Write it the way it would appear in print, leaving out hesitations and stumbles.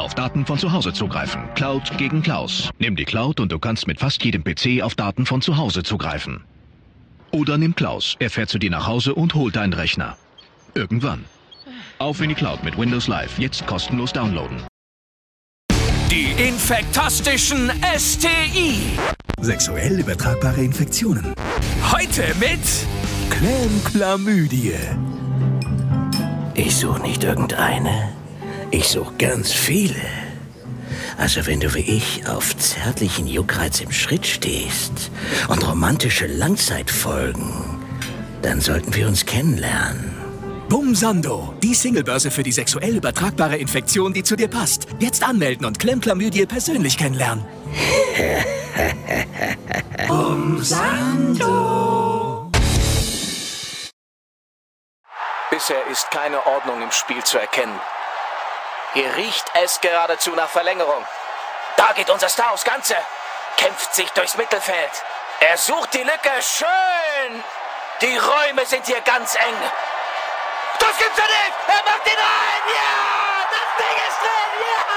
auf Daten von zu Hause zugreifen. Cloud gegen Klaus. Nimm die Cloud und du kannst mit fast jedem PC auf Daten von zu Hause zugreifen. Oder nimm Klaus. Er fährt zu dir nach Hause und holt deinen Rechner. Irgendwann. Auf in die Cloud mit Windows Live. Jetzt kostenlos downloaden. Die infektastischen STI. Sexuell übertragbare Infektionen. Heute mit Chlamydie. Ich suche nicht irgendeine. Ich suche ganz viele. Also wenn du wie ich auf zärtlichen Juckreiz im Schritt stehst und romantische Langzeitfolgen, dann sollten wir uns kennenlernen. Bumsando, die Singlebörse für die sexuell übertragbare Infektion, die zu dir passt. Jetzt anmelden und Chlamydie persönlich kennenlernen. Bumsando. Bisher ist keine Ordnung im Spiel zu erkennen. Hier riecht es geradezu nach Verlängerung. Da geht unser Star aufs Ganze. Kämpft sich durchs Mittelfeld. Er sucht die Lücke. Schön. Die Räume sind hier ganz eng. Das gibt's ja nicht. Er macht ihn rein. Ja, das Ding ist drin. Ja.